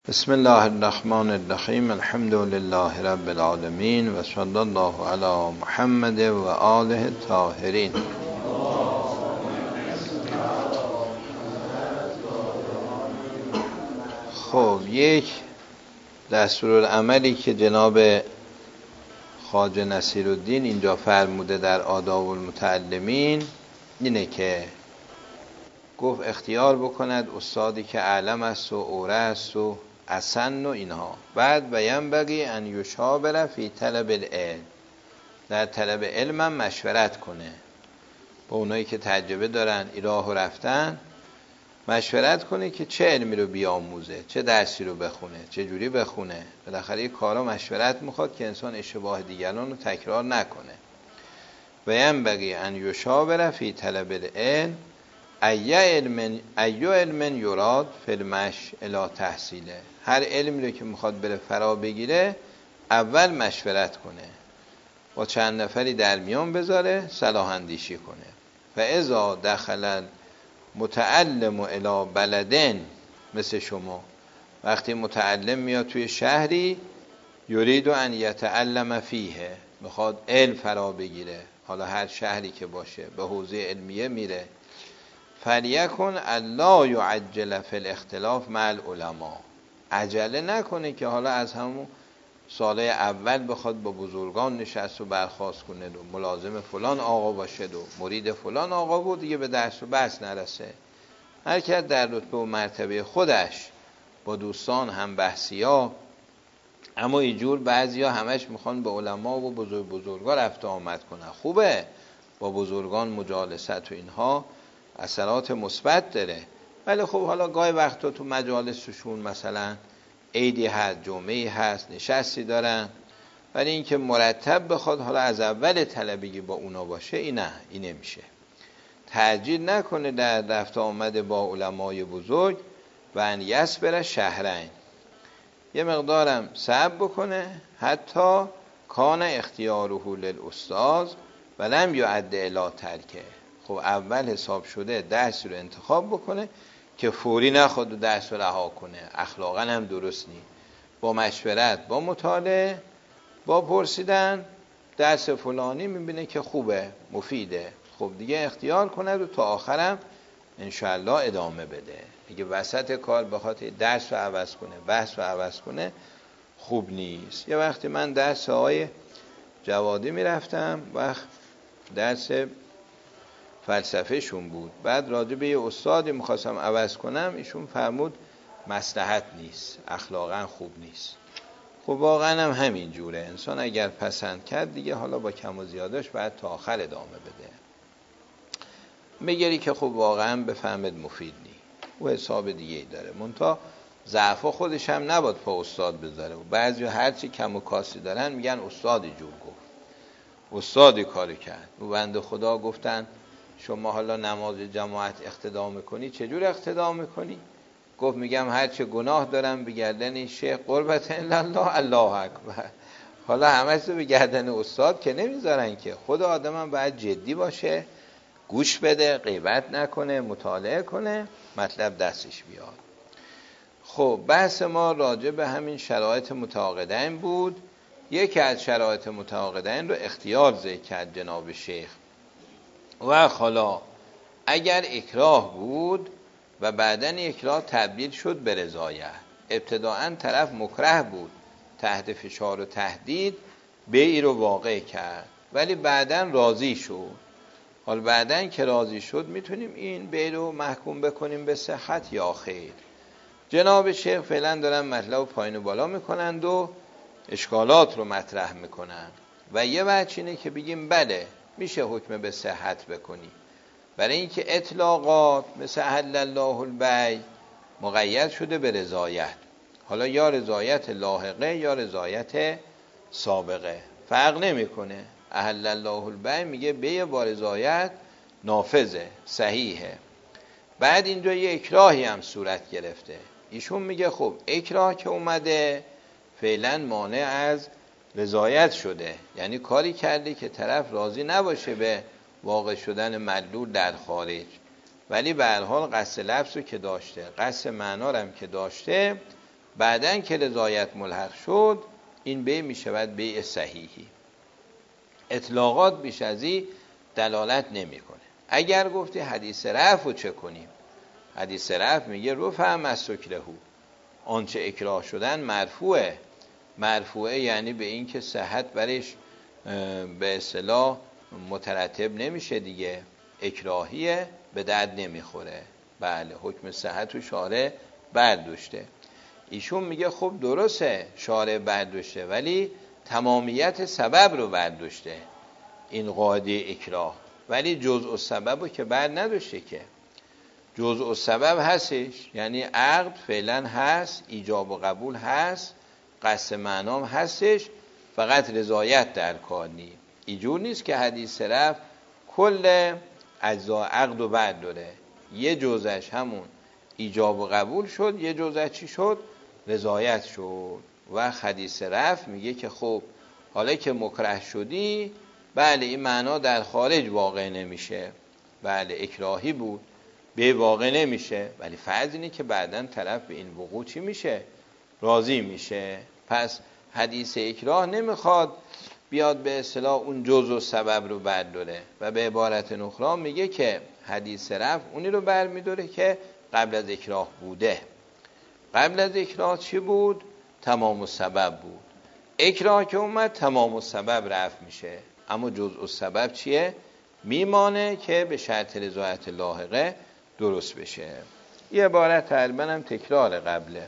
بسم الله الرحمن الرحیم. الحمد لله رب العالمین و صلی الله علی محمد و آله الطاهرین. خب، یک دستورالعملی که جناب خواجه نصیرالدین اینجا فرموده در آداب المتعلمین اینه که گفت اختیار بکند استادی که اعلم است و اوره است و اسن و اینها. بعد بیان بگی ان یشاور فی طلب العلم، در طلب علم هم مشورت کنه با اونایی که تجربه دارن، راه رفتن، مشورت کنه که چه علمی رو بیاموزه، چه درسی رو بخونه، چه جوری بخونه. بالاخره این کارا مشورت میخواد که انسان اشتباه دیگران رو تکرار نکنه. بیان بگی ان یشاور فی طلب العلم ای علم یراد فی المشی الی تحصیله. هر علمی رو که میخواد بره فرا بگیره اول مشورت کنه، با چند نفری در میان بذاره، صلاح اندیشی کنه. فاذا دخل متعلم الی بلدن، مثل شما وقتی متعلم میاد توی شهری، یرید ان یتعلم فیه، میخواد علم فرا بگیره، حالا هر شهری که باشه به حوزه علمیه میره، فلیکن الا یعجل فی الاختلاف مع العلماء، عجله نکنه که حالا از همون ساله اول بخواد با بزرگان نشست و برخاست کنه و ملازم فلان آقا باشه و مرید فلان آقا بود، دیگه به درس و بحث نرسه. هر کس در رتبه و مرتبه خودش با دوستان هم بحثیا، اما اینجور بعضیا همش میخوان به علما و بزرگا رفت آمد کنن. خوبه با بزرگان مجالست و اینها اثرات مثبت داره، ولی خب حالا گاهی وقتا تو مجالسشون مثلا عیدی هست، جمعه‌ای هست، نشستی دارن، ولی اینکه مرتب بخواد حالا از اول طلبگی با اونا باشه، این نمیشه. تعجیل نکنه در رفت آمد با علمای بزرگ و ان یصبر شهرین، یه مقدارم صبر بکنه، حتی کان اختیاره للاستاذ و لم یعد الی ترکه. خب اول حساب شده درسی رو انتخاب بکنه که فوری نخواد و درس رو رها کنه، اخلاقا هم درست نیست. با مشورت، با مطالعه، با پرسیدن، درس فلانی میبینه که خوبه، مفیده، خب دیگه اختیار کنه و تا آخرم انشاءالله ادامه بده. اگه وسط کار بخواد درس رو عوض کنه، بحث رو عوض کنه، خوب نیست. یه وقتی من درس آقای جوادی میرفتم، وقت درس فلسفه شون بود، بعد راجع به یه استادی میخواستم عوض کنم، ایشون فرمود مصلحت نیست، اخلاقا خوب نیست. خب واقعا هم همین جوره، انسان اگر پسند کرد دیگه حالا با کم و زیادش باید تا آخر ادامه بده. میگری که خب واقعا بفهمد مفید نی، او حساب دیگه ای داره، منتها ضعف خودش هم نباید پا استاد بذاره. و بعضی هرچی کم و کاسی دارن میگن استادی جور گفت، استادی کاری کرد. و بنده خدا گفتن شما حالا نماز جماعت اقتدا میکنی، چجور اقتدا میکنی؟ گفت میگم هرچه گناه دارم به گردن شیخ قربت الا الله، الله اکبر. حالا همه رو به گردن استاد که نمیذارن که. خود آدم هم باید جدی باشه، گوش بده، غیبت نکنه، مطالعه کنه، مطلب دستش بیاد. خب بحث ما راجع به همین شرایط متعاقدین بود. یکی از شرایط متعاقدین رو اختیار ذکر کرد جناب شیخ. و حالا اگر اکراه بود و بعدن اکراه تبدیل شد به رضایت، ابتداعا طرف مکره بود، تحت فشار و تهدید بیعی رو واقع کرد، ولی بعدن راضی شد. حالا بعدن که راضی شد میتونیم این بیع رو محکوم بکنیم به صحت یا خیر. جناب شیخ فعلا دارن مطلب پایین و بالا میکنند و اشکالات رو مطرح میکنن. و یه وجه اینه که بگیم بله میشه حکم به صحت بکنی، برای اینکه اطلاقات مثل احل الله البیع مقید شده به رضایت. حالا یا رضایت لاحقه یا رضایت سابقه، فرق نمیکنه. احل الله البیع میگه بیع با رضایت نافذه، صحیحه. بعد اینجا یه اکراهی هم صورت گرفته. ایشون میگه خب اکراه که اومده فعلا مانع از رضایت شده، یعنی کاری کرده که طرف راضی نباشه به واقع شدن مدلول در خارج، ولی به هر حال قصد لفظ رو که داشته، قصد معنا رو هم که داشته، بعدن که رضایت ملحق شد، این بیع می شود بیع صحیحی. اطلاقات بیش از این دلالت نمیکنه. اگر گفتی حدیث رفع رو چه کنیم؟ حدیث رفع میگه رفع مسکرهو، آنچه اکراه شدن مرفوعه. مرفوعه یعنی به این که صحت برش به اصطلاح مترتب نمیشه دیگه، اکراهیه، به درد نمیخوره. بله، حکم صحت و شارع برداشته. ایشون میگه خب درسته شارع برداشته، ولی تمامیت سبب رو برداشته این قاعده اکراه، ولی جزء سبب رو که بر نداشته. که جزء سبب هستش، یعنی عقد فعلا هست، ایجاب و قبول هست، قصد معنام هستش، فقط رضایت در کار نیست. اینجور نیست که حدیث رفع کل اجزا عقد رو برداره، یه جزش همون ایجاب و قبول شد، یه جزش چی شد؟ رضایت شد. و حدیث رفع میگه که خب حالا که مکره شدی، بله این معنا در خارج واقع نمیشه، بله اکراهی بود، به واقع نمیشه، ولی فرض اینه که بعداً طرف به این وقوع چی میشه؟ راضی میشه. پس حدیث اکراه نمیخواد بیاد به اصطلاح اون جزء و سبب رو برداره، و به عبارت اخرى میگه که حدیث رفع اونی رو برمیداره که قبل از اکراه بوده. قبل از اکراه چی بود؟ تمام السبب بود. اکراه که اومد تمام السبب رفع میشه، اما جزء السبب چیه؟ میمانه که به شرط رضایت لاحقه درست بشه. یه عبارت تقریبا هم تکرار قبله.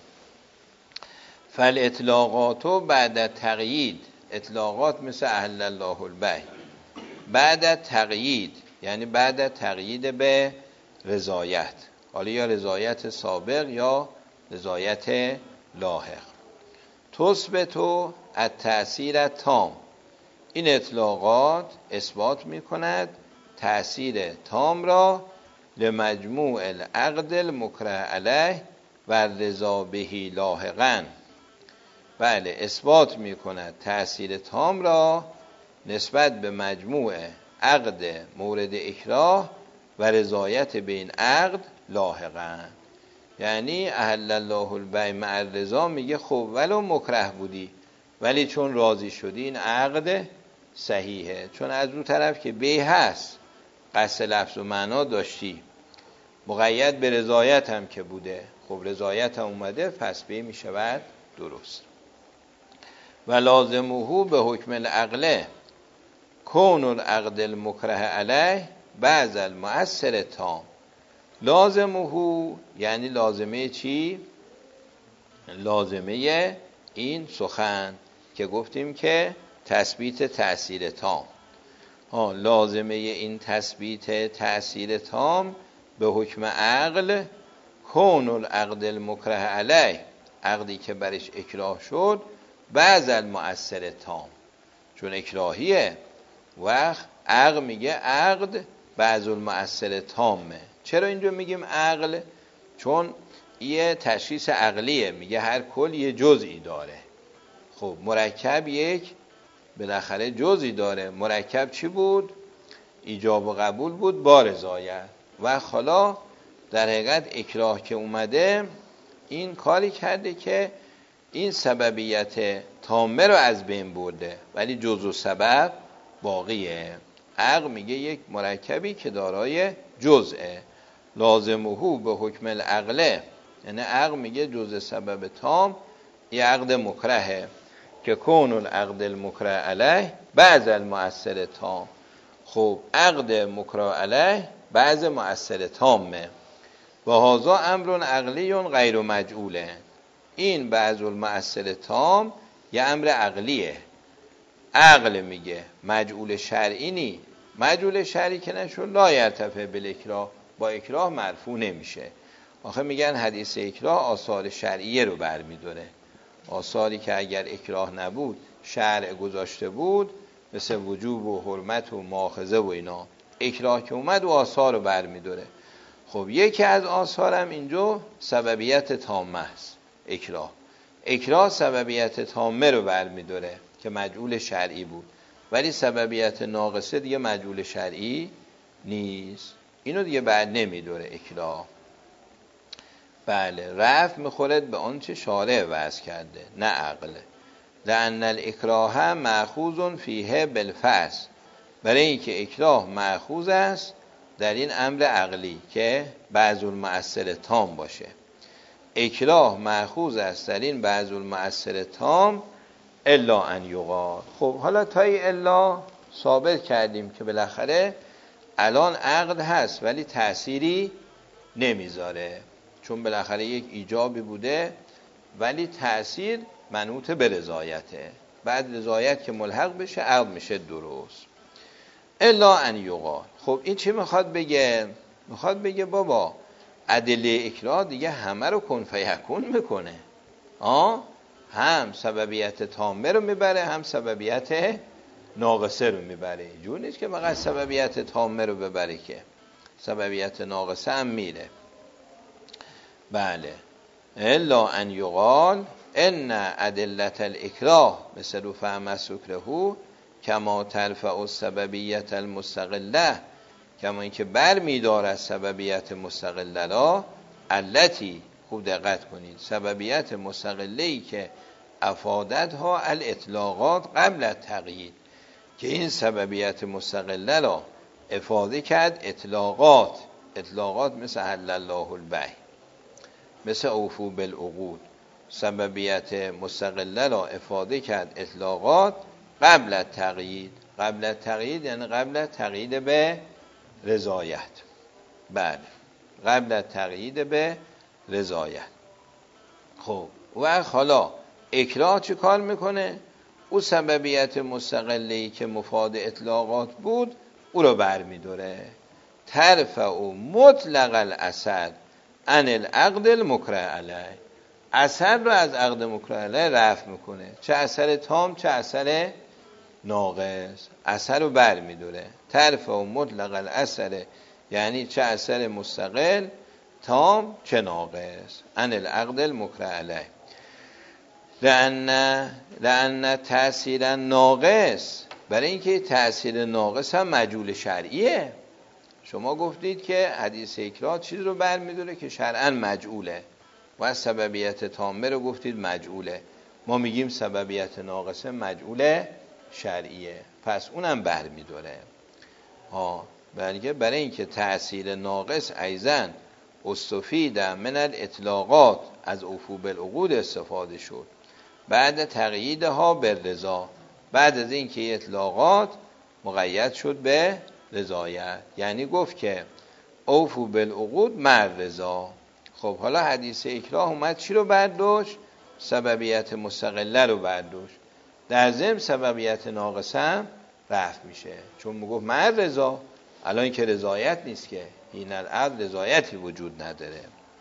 فالاطلاقات بعد تقیید، اطلاقات مثل احل الله البیع، بعد تقیید یعنی بعد تقیید به رضایت، حالا یا رضایت سابق یا رضایت لاحق. تثبتو التأثیر تام، این اطلاقات اثبات میکند تأثیر تام را لمجموع العقد المکره علیه و رضا بهی لاحقاً. بله، اثبات میکند تأثیر تام را نسبت به مجموع عقد مورد اکراه و رضایت به این عقد لاحقاً. یعنی احل الله البیع مع الرضا میگه خب ولو مکره بودی، ولی چون راضی شدی این عقد صحیحه، چون از اون طرف که بیع هست، قصد لفظ و معنا داشتی، مقید به رضایت هم که بوده، خب رضایت هم اومده، پس بیع میشود درست. و لازمه به حکم العقل کون العقد المکره علیه بعض المؤثر تام. لازمه یعنی لازمه چی؟ لازمه این سخن که گفتیم که تثبیت تأثیر تام. لازمه این تثبیت تأثیر تام به حکم عقل کون العقد المکره علیه، عقدی که برش اکراه شد، بعض المؤثر تام، چون اکراهیه وقت عقل میگه عقد بعض المؤثر تامه. چرا اینجا میگیم عقل؟ چون یه تشخیص عقلیه، میگه هر کل یه جزئی داره. خب مرکب یک بالاخره جزئی داره. مرکب چی بود؟ ایجاب و قبول بود با رضایت. و حالا در حقیقت اکراه که اومده این کاری کرده که این سببیت تامه رو از بین برده، ولی جزء سبب باقیه. عقل میگه یک مرکبی که دارای جزئه. لازمه به حکم العقل، یعنی عقل میگه جزء سبب تام یه عقد مکرهه که کون العقد المکره علیه بعض المؤثر تام. خب عقد مکره علیه بعض مؤثر تامه و هذا امر عقلی غیر مجعوله. این بعض المؤثر تام یه امر عقلیه. عقل میگه مجعول شرعی نی. مجعول شرعی که نشون لا یرتفع بالاکراه، با اکراه مرفوع نمیشه. آخه میگن حدیث اکراه آثار شرعیه رو برمیداره، آثاری که اگر اکراه نبود شرع گذاشته بود، مثل وجوب و حرمت و مؤاخذه و اینا، اکراه که اومد و آثار رو برمیداره. خب یکی از آثارم اینجا سببیت تامه است. اکراه سببیت تامه رو برمیداره که مجعول شرعی بود، ولی سببیت ناقصه دیگه مجعول شرعی نیست، اینو دیگه بعد نمیداره اکراه. بله، رفع میخورد به آن چه شارع وضع کرده، نه عقل. لأن الاکراه مأخوذ فیه بالفرض، برای اینکه اکراه مأخوذ است در این امر عقلی که بعض المؤثر تام باشه. اکراه مأخوذ است در این بعض المؤثر تام الا ان یقال. خب حالا تا این الا ثابت کردیم که بالاخره الان عقد هست ولی تأثیری نمیذاره، چون بالاخره یک ایجابی بوده ولی تأثیر منوط به رضایته. بعد رضایت که ملحق بشه عقد میشه درست. الا ان یقال. خب این چی میخواد بگه؟ میخواد بگه بابا ادله اکراه دیگه همه رو کن فیکون میکنه، هم سببیت تامه رو میبره هم سببیت ناقصه رو میبره. جور نیست که فقط سببیت تامه رو ببره، که سببیت ناقصه هم میره. بله، الا ان یقال ان ادلت الاکراه مثل فهم سکره کما ترفع السببیت المستقله، کما اینکه بر میدارد سببیت مستقله را التی. خوب دقت کنید، سببیت مستقله‌ای که افادتها الاطلاقات قبل التقیید، که این سببیت مستقله را افاده کرد اطلاقات مثل حل الله البیع، مثل اوفو بالعقود. سببیت مستقله را افاده کرد اطلاقات قبل التقیید. قبل التقیید یعنی قبل التقیید به رضایت. بله، قبل التقیید به رضایت. خب و حالا اکراه چه کار میکنه؟ او سببیت مستقله‌ای که مفاد اطلاقات بود او رو برمیداره. ترفع مطلق الاثر عن العقد المکره علیه، اثر رو از عقد مکره علیه رفع میکنه، چه اثر تام چه اثر ناقص، اثر رو برمیداره. ترفع مطلق الاثر یعنی چه اثر مستقل تام چه ناقص عن العقد المکره علیه. لأن تأثیر ناقص، برای اینکه تأثیر ناقص هم مجهول شرعیه. شما گفتید که حدیث اکراه چیز رو برمی‌داره که شرعاً مجهوله و سببیت تامه رو گفتید مجهوله. ما میگیم سببیت ناقصه مجهول شرعیه، پس اونم برمی‌داره. بلکه برای اینکه تأثیر ناقص ایضاً استفید من الاطلاقات، از اوفو بالعقود استفاده شد بعد تقییدها بالرضا، بعد از اینکه اطلاقات مقید شد به رضایت. یعنی گفت که اوفو بالعقود مع رضا. خب حالا حدیث اکراه اومد چی رو برداشت؟ سببیت مستقله رو برداشت. در ضمن سببیت ناقصه هم رفع میشه، چون میگفت مع رضا. الان که رضایت نیست، که این العقد رضایتی وجود نداره.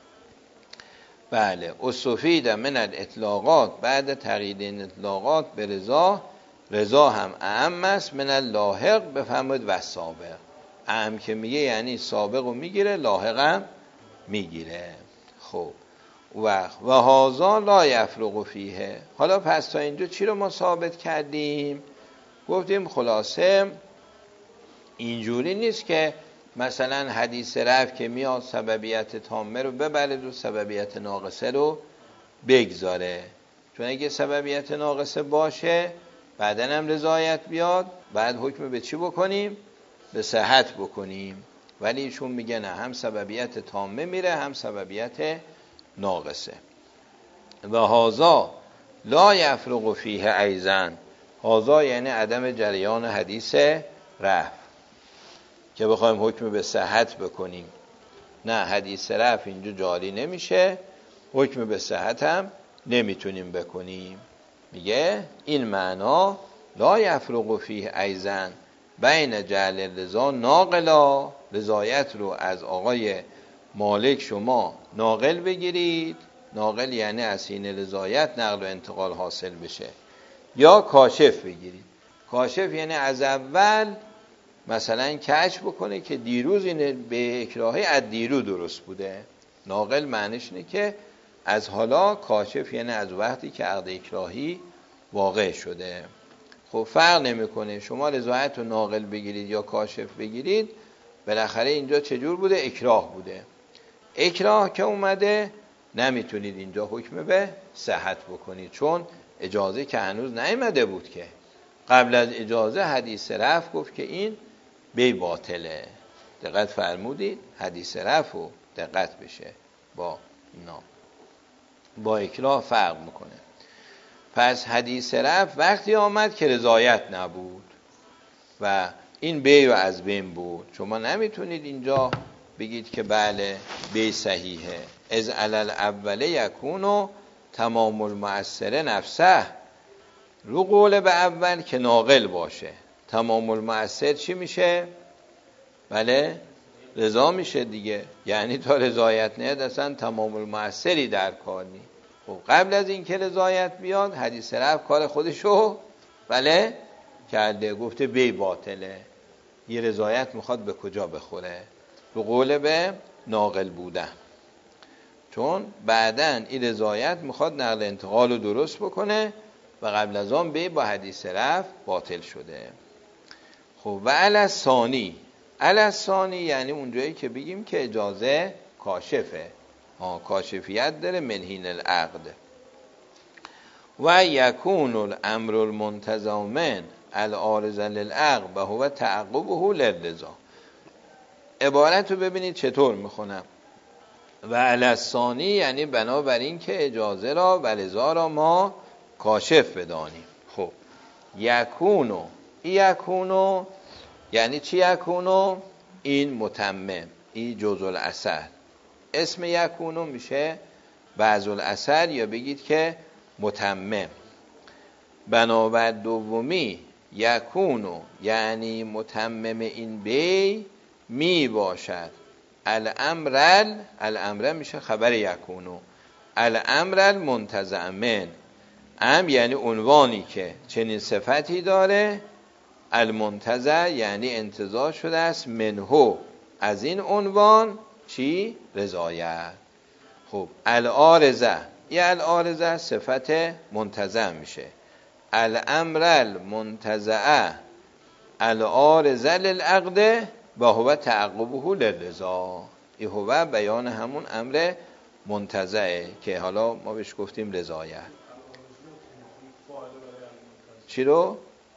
بله، استفید من الاطلاقات بعد تقیید این اطلاقات به رضا. رضا هم اعم است من اللاحق، بفهمید و سابق. اعم که میگه یعنی سابق رو میگیره، لاحق هم میگیره. خب و هذا لا یفرق فیه. حالا پس تا اینجا چی رو ما ثابت کردیم؟ گفتیم خلاصه اینجوری نیست که مثلا حدیث رفع که میاد سببیت تامه رو ببره و سببیت ناقصه رو بگذاره، چون اگه سببیت ناقصه باشه بعدن هم رضایت بیاد، بعد حکم به چی بکنیم؟ به صحت بکنیم. ولی ایشون میگه نه، هم سببیت تامه میره هم سببیت ناقصه. و هذا لا یفرق فیه ایضا. هذا یعنی عدم جریان حدیث رفع که بخوایم حکم به صحت بکنیم. نه، حدیث رفع اینجا جاری نمیشه، حکم به صحت هم نمیتونیم بکنیم. میگه این معنا لا یفرق فیه ایضا بین جعل رضا ناقلا، رضایت رو از آقای مالک شما ناقل بگیرید، ناقل یعنی از حین رضایت نقل و انتقال حاصل بشه، یا کاشف بگیرید. کاشف یعنی از اول مثلا کشف بکنه که دیروز این به اکراهی از دیرو درست بوده. ناقل معنیش اینه که از حالا، کاشف یعنی از وقتی که عقد اکراهی واقع شده. خب فرق نمیکنه شما رضایت رو ناقل بگیرید یا کاشف بگیرید، بالاخره اینجا چجور بوده؟ اکراه بوده. اکراه که اومده نمیتونید اینجا حکم به صحت بکنید، چون اجازه که هنوز نیامده بود که. قبل از اجازه حدیث رفع گفت که این بی باطله. دقت فرمودید؟ حدیث رفع و دقت بشه با اینا، با اکراه فرق میکنه. پس حدیث رفع وقتی آمد که رضایت نبود و این بیع از بین بود. شما نمیتونید اینجا بگید که بله بیع صحیحه. از علل اوله یکونو تمام المؤثر نفسه، رو قول به اول که ناقل باشه. تمام المؤثر چی میشه؟ بله رضا میشه دیگه، یعنی تا رضایت نیاد اصلا تمام المؤثری در کار نی. خب قبل از این که رضایت بیاد حدیث رفع کار خودشو بله کرده، گفته بی باطله. یه رضایت میخواد به کجا بخوره؟ به قول به ناقل بودن، چون بعدن این رضایت میخواد نقل انتقال رو درست بکنه و قبل از آن بی با حدیث رفع باطل شده. خب و الثانی، الثانی یعنی اونجایی که بگیم که اجازه کاشفه، کاشفیت داره منهین العقد. و یکون الامر المنتظم العارض للعقد و هو تعقبه للرضا. عبارت رو ببینید چطور میخونم. و الثانی یعنی بنابراین که اجازه را و رضا را ما کاشف بدانیم. خب یکونو، یکونو یعنی چی؟ یکونو این متمم، این جزء الاثر. اسم یکونو میشه بعض الاثر یا بگید که متمم. بنابر دومی یکونو یعنی متمم این بی می باشد. الامر، الامر میشه خبر یکونو. الامر المنتظم، ام یعنی عنوانی که چنین صفتی داره. المنتظر یعنی انتظار شده است منهو از این عنوان چی؟ رضایت. خب العارضه، یه العارضه صفت منتظم میشه. الامر المنتزع العارضه للعقد و هو تعقبه للرضا. این هو بیان همون امر منتزعه که حالا ما بهش گفتیم رضایت. چی رو؟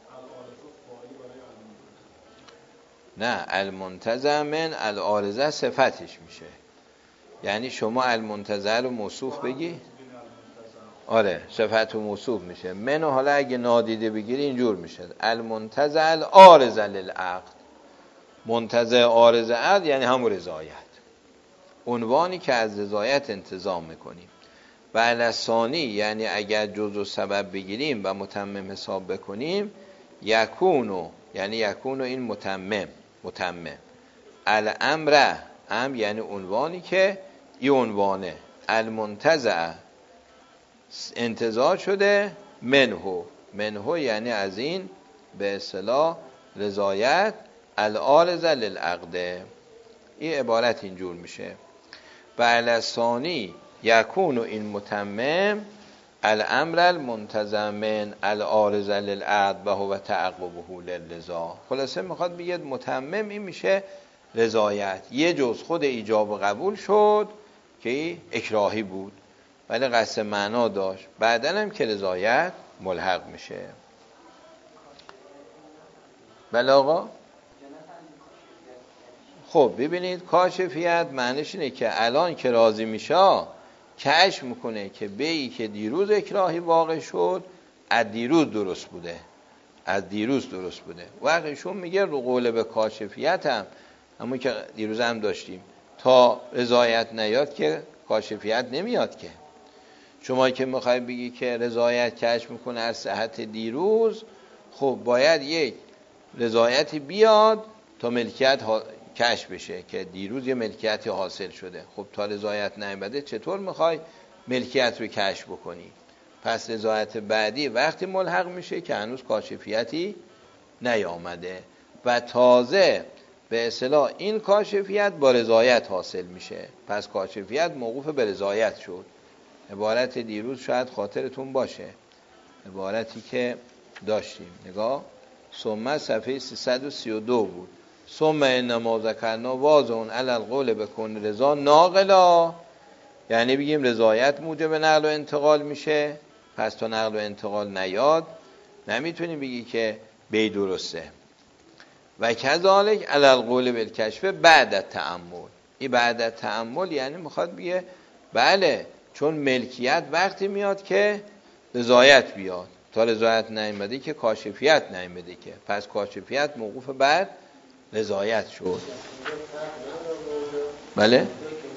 نه، المنتزع من العارضه صفتش میشه. یعنی شما المنتزع رو موصوف بگی، آره صفت و موصوف میشه. منو حالا اگه نادیده بگیری اینجور میشه المنتزع العارض للعقد. منتزع عارض عقد یعنی همون رضایت، عنوانی که از رضایت انتظام میکنیم. و الثانی یعنی اگر جزء سبب بگیریم و متمم حساب بکنیم یکونو یعنی یکونو این متمم، متمم. الامر، ام یعنی عنوانی که این عنوانه. المنتزع انتزاع شده. منهو، منهو یعنی از این به اصطلاح رضایت. العارض للعقد، این عبارت اینجور میشه. و الثانی یکون این متمم الامر المنتظم العارض للعقد و هو تعقبه للرضا. خلاصه میخواد بگید متمم این میشه رضایت. یه جز خود ایجاب و قبول شد که اکراهی بود ولی قصد معنا داشت، بعدن هم که رضایت ملحق میشه. بله آقا. خب ببینید کاشفیت معنیش اینه که الان که راضی میشه کشف میکنه که بیعی که دیروز اکراهی واقع شد از دیروز درست بوده، از دیروز درست بوده. واقعشون میگه رو قول به کاشفیت هم همون که دیروز هم داشتیم تا رضایت نیاد که کاشفیت نمیاد که. شما که میخوای بگی که رضایت کشف میکنه از صحت دیروز، خب باید یک رضایتی بیاد تا ملکیت کشف بشه که دیروز یه ملکیتی حاصل شده. خب تا رضایت نیامده چطور میخوای ملکیت رو کشف بکنی؟ پس رضایت بعدی وقتی ملحق میشه که هنوز کاشفیتی نیامده و تازه به اصطلاح این کاشفیت با رضایت حاصل میشه. پس کاشفیت موقوف به رضایت شد. عبارت دیروز شاید خاطرتون باشه، عبارتی که داشتیم نگاه ثم صفحه 332 بود. ثم انما ذکرنا واضح علی القول بکن رضا ناقلا یعنی بگیم رضایت موجب نقل و انتقال میشه، پس تا نقل و انتقال نیاد نمیتونی بگی که بی درسته. و کذالک علی القول بالکشف بعد تأمل. این بعد تأمل یعنی میخواد بگه بله چون ملکیت وقتی میاد که رضایت بیاد، تا رضایت نیامده که کاشفیت نیامده که، پس کاشفیت موقوف بر رضایت شد. بله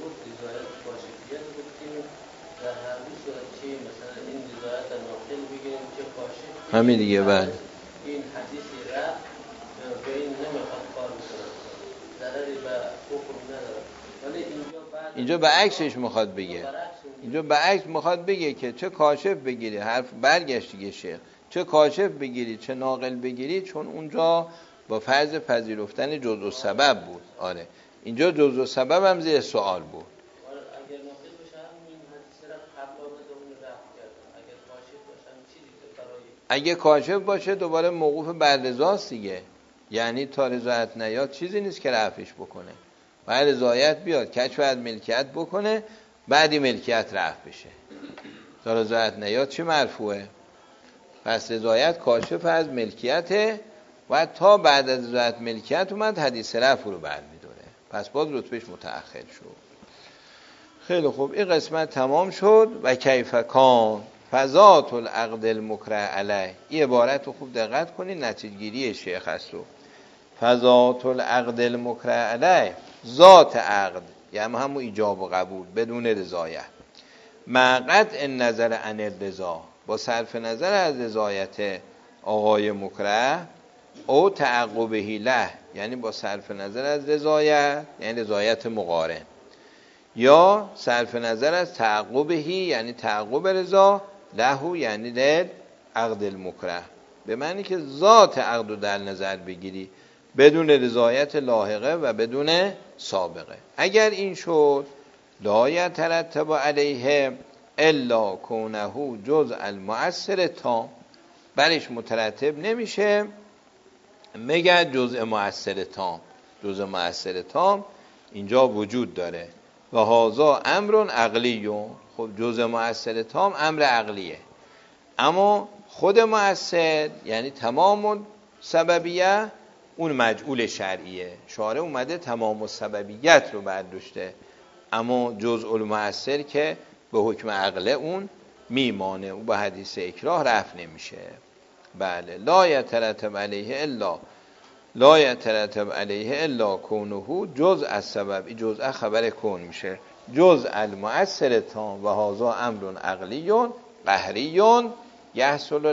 همین دیگه. بله این حدیثی را به این نمیخواد کار بکنه، ضرری به حکم نداره، ولی اینجا به عکسش میخواد بگه. اینجا به عکس میخواد بگه که چه کاشف بگیری، حرف برگشت دیگه شیخ، چه کاشف بگیری چه ناقل بگیری، چون اونجا با فرض پذیرفتن جزء و سبب بود. آره اینجا جزء و سبب هم زیر سوال بود. اگر ناقل باشه این حدیث را قبل آمده اون رفع کردن، اگر کاشف باشه چی دیگه برای، اگه کاشف باشه دوباره موقوف بر رضاست دیگه، یعنی تا رضایت نیاد چیزی نیست که رفعش بکنه، باید رضایت بیاد کشف از ملکیت بکنه بعدی ملکیت رفع بشه. تا رضایت نیاد چی مرفوعه؟ پس رضایت کاشف از ملکیته و تا بعد از رضایت ملکیت اومد حدیث رفع رو برمی‌داره، پس باز رتبهش متأخر شد. خیلی خوب این قسمت تمام شد. و کیف کان فذات العقد المکره علیه. این عبارت رو خوب دقت کنید، نتیجه گیری شیخ است. رو فذات العقد المکره علیه، ذات عقد یعنی همون ایجاب و قبول بدون رضایت، مع قطع النظر عن الرضا، با صرف نظر از رضایت آقای مکره، او تعقبه له یعنی با صرف نظر از رضایت یعنی رضایت مقارن، یا صرف نظر از تعقبه یعنی تعقب رضا، له یعنی دل عقد المکره، به معنی که ذات عقد رو در نظر بگیری بدون رضایت لاحقه و بدون سابقه. اگر این شد لا یترتب علیه الا کونه جزء المؤثر تام، برش مترتب نمیشه مگر جزء مؤثر تام. جزء مؤثر تام اینجا وجود داره و هذا امر عقلی. خب جزء مؤثر تام امر عقلیه، اما خود مؤثر یعنی تمام سببیه اون مجعول شرعیه. شارع اومده تمام سببیت رو برداشته، اما جزء المؤثر که به حکم عقله اون میمانه، اون با حدیث اکراه رفع نمیشه. بله لا یترتب علیه الا کونه جزء السبب، این جزء خبر کن میشه، جزء المؤثر تام و هذا امر عقلی قهری یحصل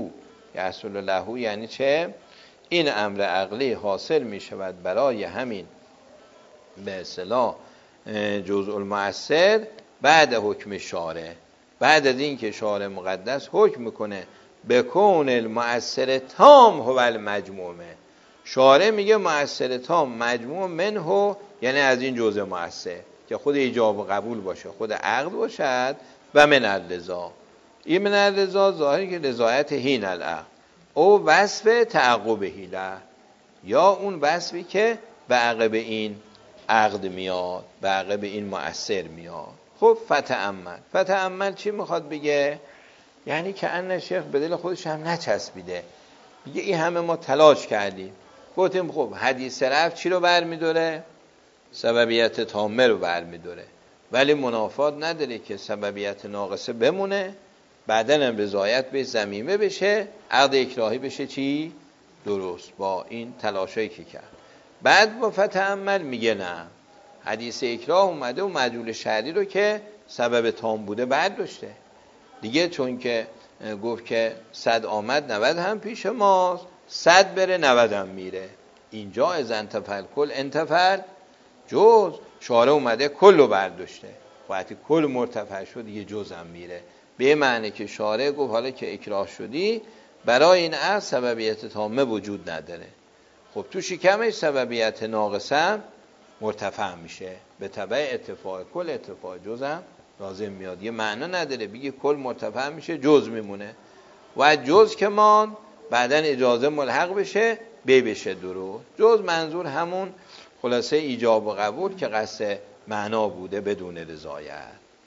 له یعنی چه؟ این امر عقلی حاصل میشود برای همین به اصطلاح جزء المؤثر بعد حکم شارع، بعد از این که شارع مقدس حکم میکنه بکون المؤثر تام هو المجمومه، شارع میگه مؤثر تام مجموع منه یعنی از این جزء مؤثر که خود ایجاب و قبول باشه، خود عقد باشد، و من الرضا، این من الرضا ظاهری که رضایت هین العقد او وصف تعقب هیله، یا اون وصفی که به عقب این عقد میاد، به عقب این مؤثر میاد. خب فتأمل چی میخواد بگه؟ یعنی که ان شیخ به دل خودش هم نچسبیده، میگه این همه ما تلاش کردیم، گفتیم خب حدیث رفع چی رو برمیداره؟ سببیت تامه رو برمیداره، ولی منافات نداره که سببیت ناقصه بمونه، بعدن هم رضایت به ضمیمه بشه، عقد اکراهی بشه چی؟ درست، با این تلاشایی که کرد. بعد با فتأمل میگه نه، حدیث اکراه اومده و مجعول شرعی رو که سبب تام بوده برداشته دیگه، چون که گفت که 100 آمد 90 هم پیش ماست، 100 بره 90 هم میره، اینجا از انتفل کل انتفل جز، شارع اومده کل رو برداشته، وقتی کل مرتفع شد دیگه جز هم میره، به معنی که شارع گفت حالا که اکراه شدی برای این عقد سببیت تامه وجود نداره، خب تو شکمش سببیت ناقصه مرتفع میشه، به تبع اتفاق کل اتفاق جز هم لازم میاد، یه معنا نداره بگی کل مرتفع میشه جز میمونه، و جز که مان بعدن اجازه ملحق بشه بشه درست. جز منظور همون خلاصه ایجاب و قبول که قصد معنا بوده بدون رضایت.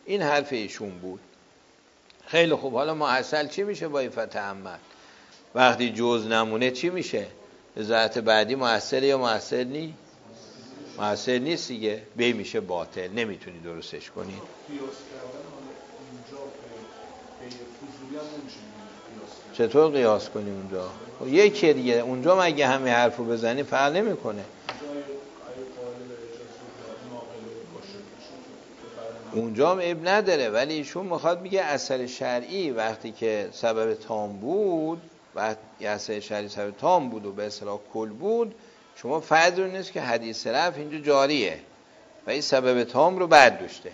این حرف ایشون بود. خیلی خوب، حالا معسل چی میشه با فتح عمل؟ وقتی جز نمونه چی میشه؟ رضایت بعدی معسل یا معسل نی؟ معسل نیست دیگه، بی میشه باطل، نمیتونی درستش کنی. قیاس کردن اونجا به فضولی هم نمیشه قیاس کرد. چطور قیاس کنی اونجا؟ یکی دیگه اونجا مگه همه حرفو بزنی فرق نمیکنه. اونجا هم عیب نداره، ولی ایشون میخواد بگه اثر شرعی وقتی که سبب تام بود، وقتی اثر شرعی سبب تام بود و به اصطلاح کل بود، شما فرض رو نیست که حدیث رفع اینجا جاریه و این سبب تام رو برداشته.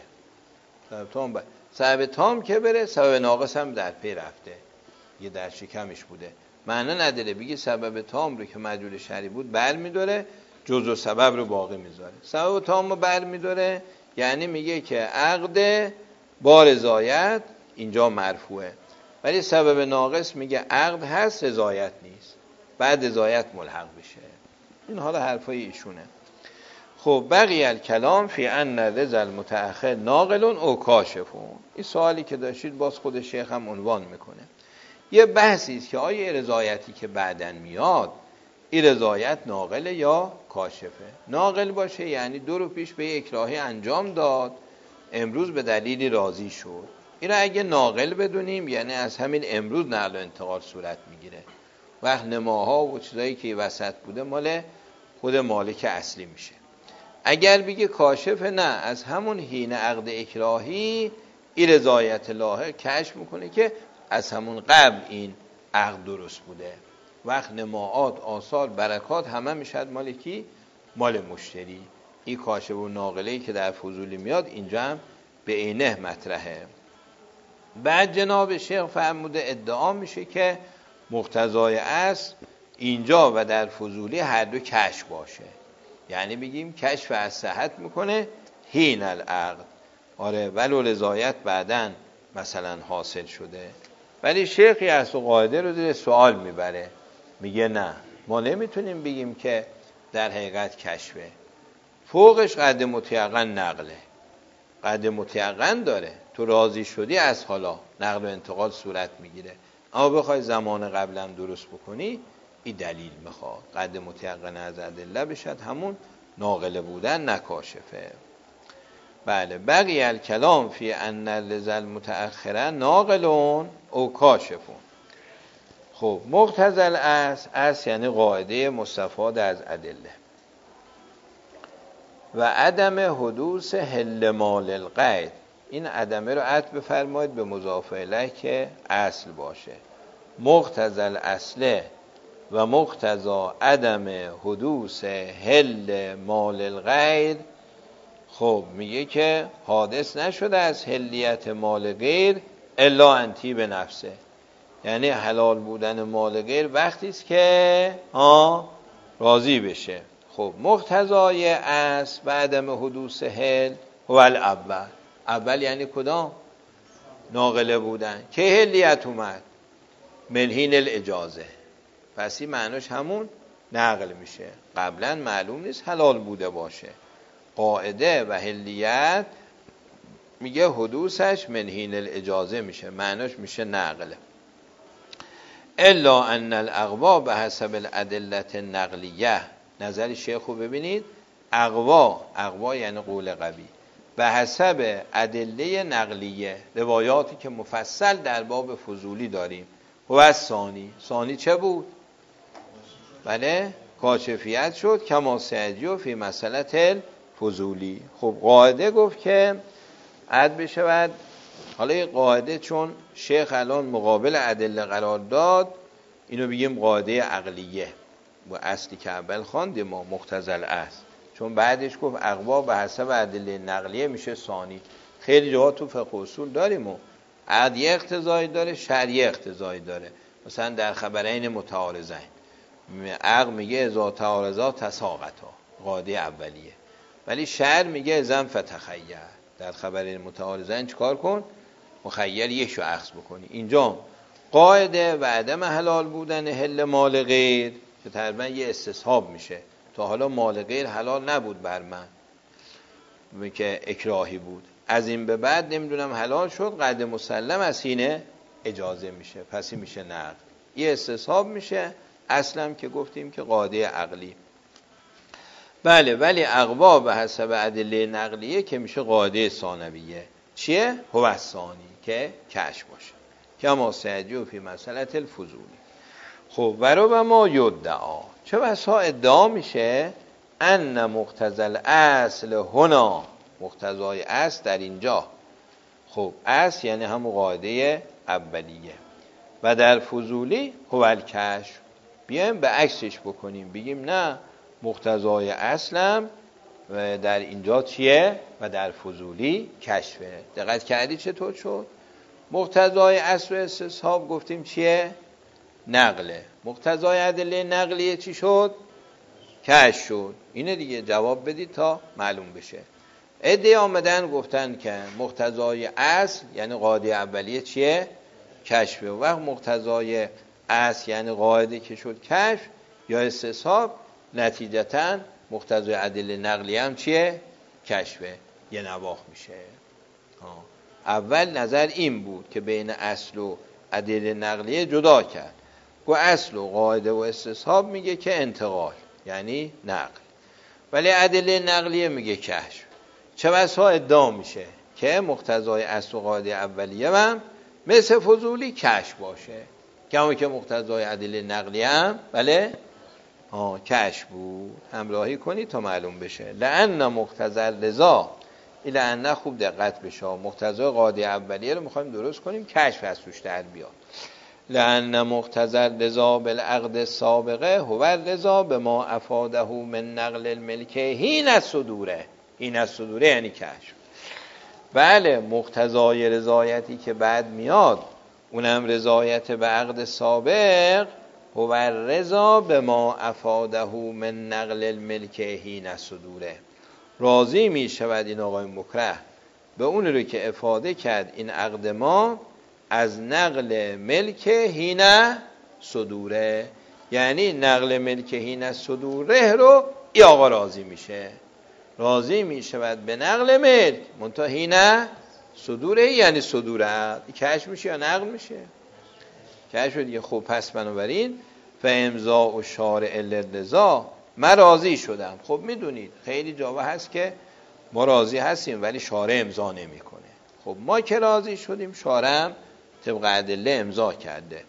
سبب تام که بره، سبب ناقص هم در پی رفته، یه در شکمش بوده. معنی نداره بگی سبب تام رو که مدلول شرعی بود بر میداره، جزء سبب رو باقی میذاره. سبب تام رو بر میداره یعنی میگه که عقد با رضایت اینجا مرفوعه، ولی سبب ناقص میگه عقد هست رضایت نیست، بعد رضایت ملحق بشه. این حالا حرفای ایشونه. خب بقیه الکلام فی ان رضا المتأخر ناقل او کاشفون. این سوالی که داشتید باز خود شیخ هم عنوان میکنه. یه بحثی است که آیا رضایتی که بعدن میاد این رضایت ناقله یا کاشفه. ناقل باشه یعنی دو رو پیش به اکراهی انجام داد، امروز به دلیلی راضی شد. این را اگه ناقل بدونیم یعنی از همین امروز نقل و انتقال صورت میگیره، وقت نماها و چیزایی که وسط بوده مال خود مالک اصلی میشه. اگر بگه کاشف، نه، از همون حین عقد اکراهی این رضایت لاحق کشف میکنه که از همون قبل این عقد درست بوده. وقت نماعات، آثار، برکات همه میشد مالکی، مال مشتری. این کاشف و ناقله‌ای که در فضولی میاد اینجا هم به عینه مطرحه. بعد جناب شیخ فرموده ادعا میشه که مقتضای اصل اینجا و در فضولی هر دو کشف باشه، یعنی بگیم کشف از صحت میکنه حین العقد. آره، ولو رضایت بعدن مثلا حاصل شده. ولی شیخی از قاعده رو زیر سوال میبره، میگه نه، ما نمیتونیم بگیم که در حقیقت کشفه، فوقش قد متیقن نقله. قد متیقن داره، تو راضی شدی از حالا نقل و انتقال صورت میگیره، اما بخوای زمان قبلم درست بکنی این دلیل میخواد. قد متیقن از ادله بشد همون ناقله بودن نکاشفه. بله، بقیه الکلام فی ان الرضا المتأخر ناقلون او کاشفون. خب مقتضی الاصل یعنی قاعده مستفاد از ادله و عدم حدوث حل مال الغیر. این عدمه رو عطف بفرمایید به مضاف الیه که اصل باشه. مقتضی الاصل و مقتضی عدم حدوث حل مال الغیر. خب میگه که حادث نشده از حلیت مال غیر الا انتی به نفسه، یعنی حلال بودن مال غیر وقتی است که راضی بشه. خب مقتضای اصل و عدم حدوث حل هو الاول. اول یعنی کدام؟ ناقله بودن. که حلیت اومد؟ من حین الاجازه. پس این معناش همون نقل میشه. قبلا معلوم نیست حلال بوده باشه. قاعده و حلیت میگه حدوثش من حین الاجازه میشه، معناش میشه نقله. الا ان الاقوا به حسب الادله النقلیه. نظر شیخ رو ببینید. اقوا یعنی قول قوی، به حسب ادله نقلیه، روایاتی که مفصل در باب فضولی داریم. و ثانی چه بود؟ بله، کاشفیت شد کما سعدی فی مسئله فضولی. خب قاعده گفت که عد بشه. بعد حالا یه قاعده چون شیخ الان مقابل ادله قرار داد، اینو بگیم قاعده عقلیه و اصلی که اول خواندیم ما مقتضی الاصل، چون بعدش گفت اقوا به حسب ادله نقلیه میشه ثانی. خیلی جاها تو فقه اصول داریم و عقلی اقتضایی داره، شرعی اقتضایی داره. مثلا در خبرین متعارضین عقل میگه اذا تعارضا تساقطا، قاعده اولیه. ولی شرع میگه اذن فتخیر، در خبرین متعارضین چیکار کن؟ مخیر یکشو اخذ بکنی. اینجا قاعده و عدم حلال بودن حل مال غیر که تقریبا یه استصحاب میشه. تا حالا مال غیر حلال نبود بر من که اکراهی بود. از این به بعد نمیدونم حلال شد، قد مسلم از اینه اجازه میشه، پس این میشه نقل. یه استصحاب میشه، اصلا که گفتیم که قاعده عقلی. بله، ولی اقوا به حسب ادله نقلیه که میشه قاعده ثانویه. چیه؟ هو الثانی، که کشف باشه، که ما سیجو فی مسئله الفضولی. خب ورب ما یدعا، چه بسا ادعا میشه ان مقتضی الاصل هنا، مقتضای اصل در اینجا. خب اصل یعنی همون قاعده اولیه، و در فضولی هو الکشف. بیایم به عکسش بکنیم، بگیم نه مقتضای اصلم و در اینجا چیه و در فضولی کشفه. دقت کردی چطور شد؟ مقتضای اصل و استصحاب گفتیم چیه؟ نقله. مقتضای ادله نقلیه چی شد؟ کشف شد. اینه دیگه، جواب بدید تا معلوم بشه. عده آمدن گفتن که مقتضای اصل یعنی قاعده اولیه چیه؟ کشفه. و وقت مقتضای اصل یعنی قاعده که شد کشف یا استصحاب، نتیجتاً مقتضای ادله نقلیه هم چیه؟ کشفه. یه نواخ میشه. اول نظر این بود که بین اصل و ادله نقلیه جدا کرد. گو اصل و قاعده و استصحاب میگه که انتقال یعنی نقل، ولی ادله نقلیه میگه کشف. چه بسا ادعا میشه که مقتضای اصل و قاعده اولیه هم مثل فضولی کشف باشه، کما که مقتضای ادله نقلیه هم بله کشف بود. همراهی کنی تا معلوم بشه. لأن مقتضی رضا، این لأن خوب دقت بشه، مقتضای قاعده اولیه رو میخوایم درست کنیم، کشف از توش در بیاد. لأن مقتضی رضا بالعقد السابقه هو الرضا بما افاده من نقل الملک حین الصدوره. حین الصدوره یعنی کشف. بله، مقتضای رضایتی که بعد میاد اونم رضایت به عقد سابق، هو الرضا بما افاده من نقل الملک حین الصدوره. راضی می شود این آقای مکره به اون رو که افاده کرد این عقد ما از نقل ملک حین صدوره، یعنی نقل ملک حین صدوره رو ای آقا راضی میشه. راضی میشود به نقل ملک منتها حین صدوره، یعنی صدوره کشف میشه یا نقل میشه؟ کشف دیگه. خب پس بنابراین فامضاء و شارع للرضا، من راضی شدم. خب میدونید خیلی جاها هست که ما راضی هستیم ولی شارع امضا نمیکنه. خب ما که راضی شدیم، شارع طبق ادله امضا کرده.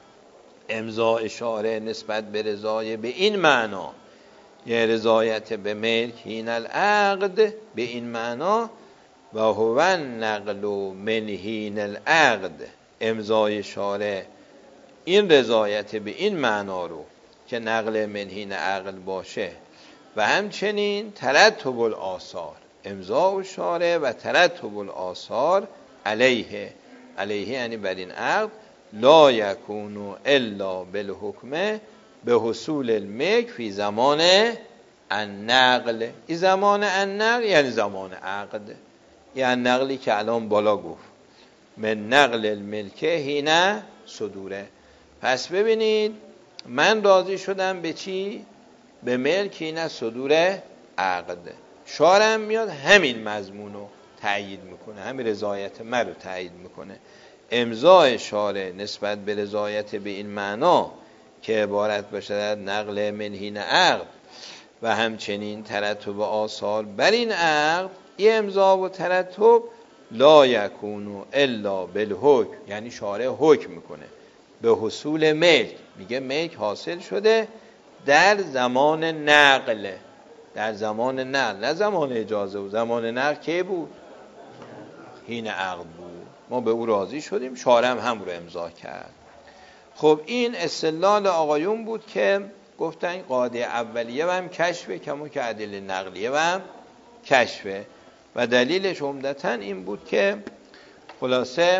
امضا اشاره نسبت به رضای به این معنا، یه رضایت به ملک حین العقد به این معنا، و هو نقل من حین العقد. امضای شارع این رضایت به این معنا رو که نقل من حین عقد باشه، و همچنین ترتب الآثار، امضا و شارع و ترتب الآثار علیه. علیه یعنی بر این عقد، لا یکون الا بالحکم به حصول الملک فی زمان النقل. این زمان النقل یعنی زمان عقد، یعنی نقلی که الان بالا گفت من نقل الملک حین صدوره. پس ببینید من راضی شدم به چی؟ به ملک حین صدور عقد. شارع میاد همین مضمون رو تأیید میکنه، همین رضایت من رو تأیید میکنه. امضای شارع نسبت به رضایت به این معنا که عبارت باشد نقل من حین عقد و همچنین ترتب آثار بر این عقد، این امضا و ترتب لا یکونو الا بالحکم، یعنی شارع حکم میکنه به حصول ملک. میگه ملک حاصل شده در زمان نقل، در زمان نقل، نه زمان اجازه. و زمان نقل کی بود؟ حین عقد بود. ما به او راضی شدیم، شارع هم رو امضا کرد. خب این استدلال آقایون بود که گفتن قاعده اولیه و هم کشفه، کما که ادله نقلیه و هم کشفه. و دلیلش عمدتاً این بود که خلاصه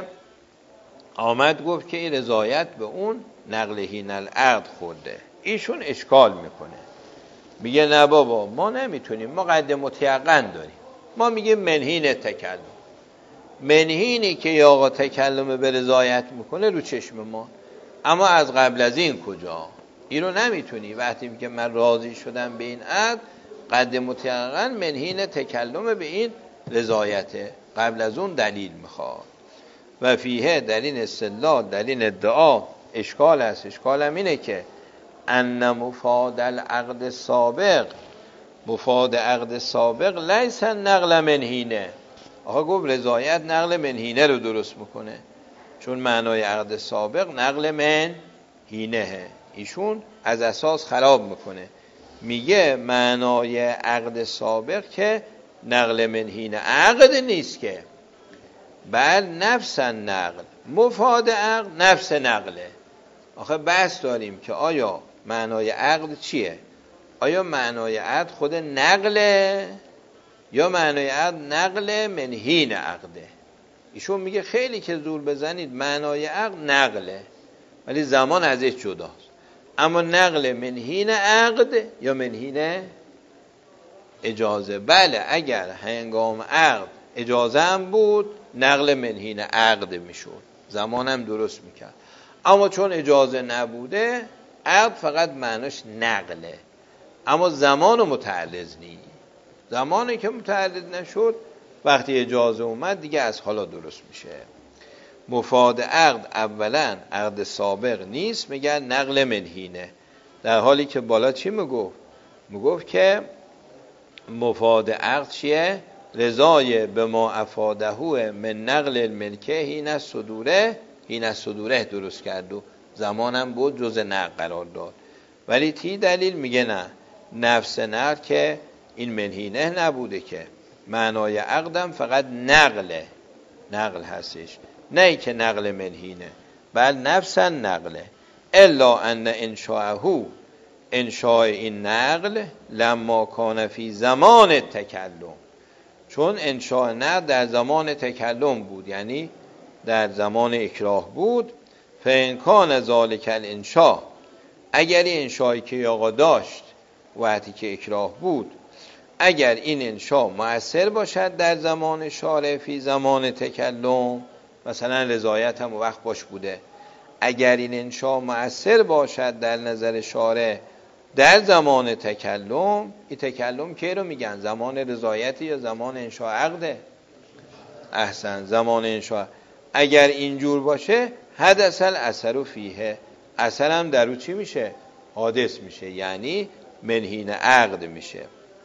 آمد گفت که این رضایت به اون نقل حین العقد خورده. ایشون اشکال میکنه، میگه نه بابا ما نمیتونیم، ما قد متیقن داریم، ما میگیم من حین تکلم. من حینی که یا آقا تکلم به رضایت میکنه رو چشم ما، اما از قبل از این کجا؟ این رو نمیتونی. وقتی که من راضی شدم به این عقد، قد متیقن من حین تکلم به این رضایته. قبل از اون دلیل میخواد. و فیه، در این استدلال، در این ادعا اشکال است. اشکال هم اینه که ان مفاد العقد سابق، مفاد عقد سابق لیس نقل منهینه. آقا گفت رضایت نقل منهینه رو درست میکنه، چون معنای عقد سابق نقل منهینه. ایشون از اساس خراب میکنه، میگه معنای عقد سابق که نقل منهینه عقد نیست که، بل نفس نقل، مفاد عقد نفس نقله. آخه بحث داریم که آیا معنای عقد چیه؟ آیا معنای عقد خود نقله یا معنای عقد نقل منهین عقده؟ ایشون میگه خیلی که زور بزنید معنای عقد نقله ولی زمان ازش جداست، اما نقل منهین عقد یا منهین اجازه. بله اگر هنگام عقد اجازه هم بود نقل منهین عقد میشد، زمان هم درست میکرد. اما چون اجازه نبوده عقد فقط معناش نقله، اما زمان متعرض نیست. زمانی که متعرض نشد وقتی اجازه اومد دیگه از حالا درست میشه. مفاد عقد اولا عقد سابق نیست، میگن نقل منهینه، در حالی که بالا چی میگفت که مفاد عقد چیه؟ رضای به ما افادهو من نقل الملکه هین صدوره درست کرد و زمانم بود جز نقل قرار داد. ولی تی دلیل میگه نه، نفس نقل که این منهینه نبوده که، معنای عقدم فقط نقل هستش، نه ای که نقل منهینه، بل نفس نقله. الا ان انشاءهو، انشاء این نقل لما کان فی زمان تکلم، چون انشاء نقل در زمان تکلم بود، یعنی در زمان اکراه بود. فان کان ذالک الانشاء، اگر این انشایی که آقا داشت وقتی که اکراه بود، اگر این انشاء مؤثر باشد در زمان شارع فی زمان تکلم، مثلا رضایت هم وقت باش بوده، اگر این انشاء مؤثر باشد در نظر شارع در زمان تکلم، این تکلم کی رو میگن؟ زمان رضایت یا زمان انشاء عقده؟ احسن، زمان انشاء. اگر اینجور باشه حدث الاثر فیه، اثر هم در او چی میشه؟ حادث میشه، یعنی منهین عقد میشه.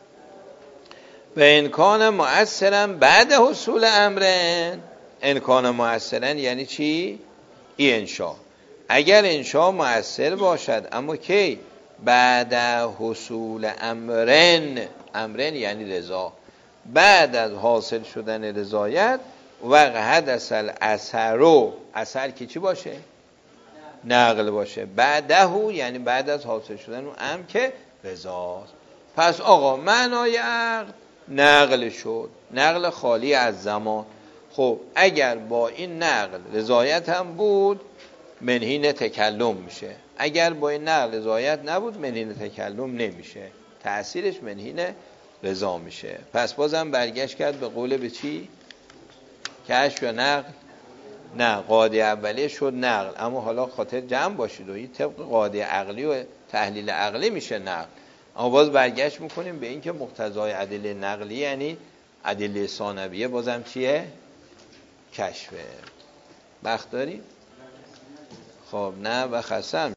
و انکان مؤثرا بعد حصول امرن، انکان مؤثرا یعنی چی؟ این انشاء، اگر انشاء مؤثر باشد اما کی؟ بعد حصول امرن یعنی رضا، بعد از حاصل شدن رضایت. و حدث الاثر، اثر که چی باشه؟ نقل باشه. بعده یعنی بعد از حاصل شدن اون امر که رضاست. پس آقا معنای عقد نقل شد، نقل خالی از زمان. خب اگر با این نقل رضایت هم بود منهین تکلم میشه، اگر با این نقل رضایت نبود منهین تکلم نمیشه، تأثیرش منهین رضا میشه. پس بازم برگشت کرد به قول به چی؟ کشف یا نقل؟ نه، قاعده اولیه شد نقل، اما حالا خاطر جمع باشید و این طبق قاعده عقلی و تحلیل عقلی میشه نقل. اما باز برگشت میکنیم به این که مقتضای ادله نقلی یعنی ادله ثانویه بازم چیه؟ کشفه. وقت داریم؟ خب نه و خسم